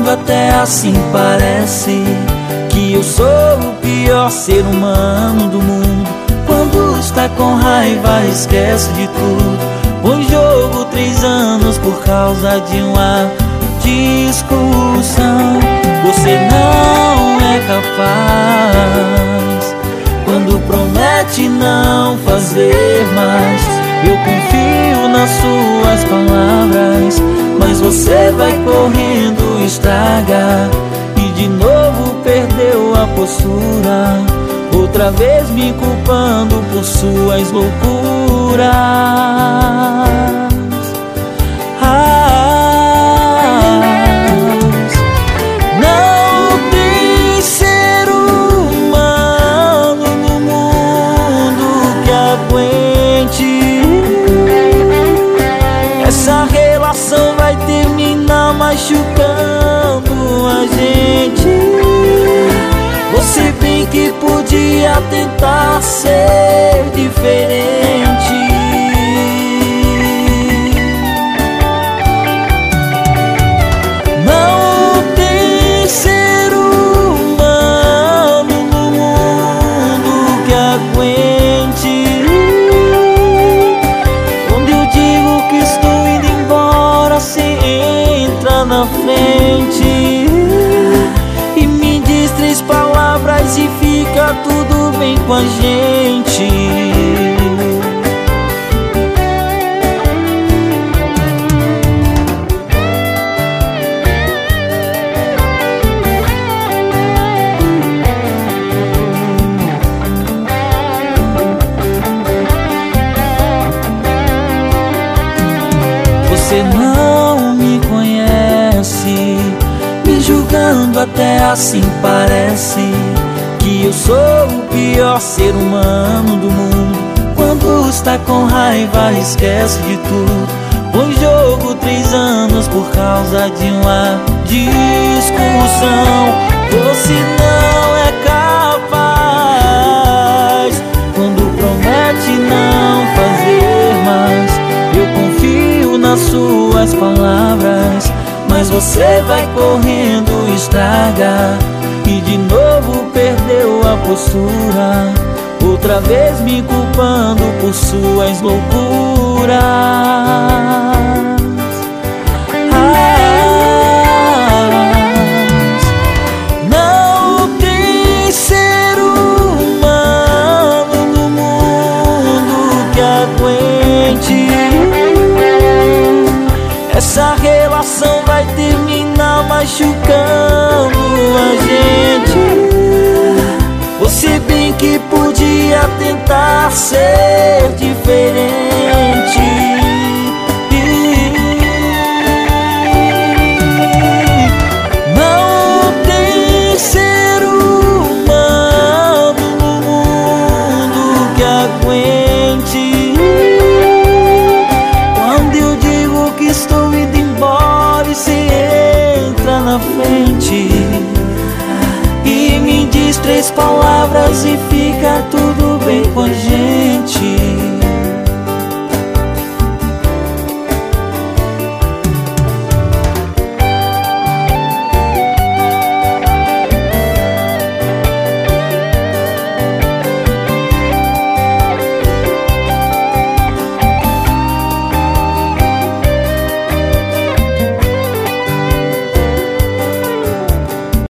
julgando, até assim parece que eu sou o pior ser humano do mundo. Quando está com raiva esquece de tudo. Põe em jogo 3 anos por causa de uma discussão. Você não é capaz quando promete não fazer mais. Eu confio nas suas palavras, mas você vai correndo, estraga e de novo perdeu a postura, outra vez me culpando por suas loucuras. Não tem ser humano no mundo que aguente. Essa relação vai terminar machucando a gente. Você bem que podia tentar ser diferente. Não tem ser humano no mundo que aguente. Quando eu digo que estou indo embora, você entra na frente e me diz 3 palavras e fica tudo bem com a gente. Você não me conhece, me julgando, até assim parece que eu sou o pior ser humano do mundo. Quando está com raiva esquece de tudo. Põe em jogo 3 anos por causa de uma discussão. Você não é capaz quando promete não fazer mais. Eu confio nas suas palavras, mas você vai correndo, estraga e de novo perdeu a postura, outra vez me culpando por suas loucuras. Não tem ser humano no mundo que aguente. Essa relação vai terminar machucando a gente. Você bem que podia tentar ser diferente.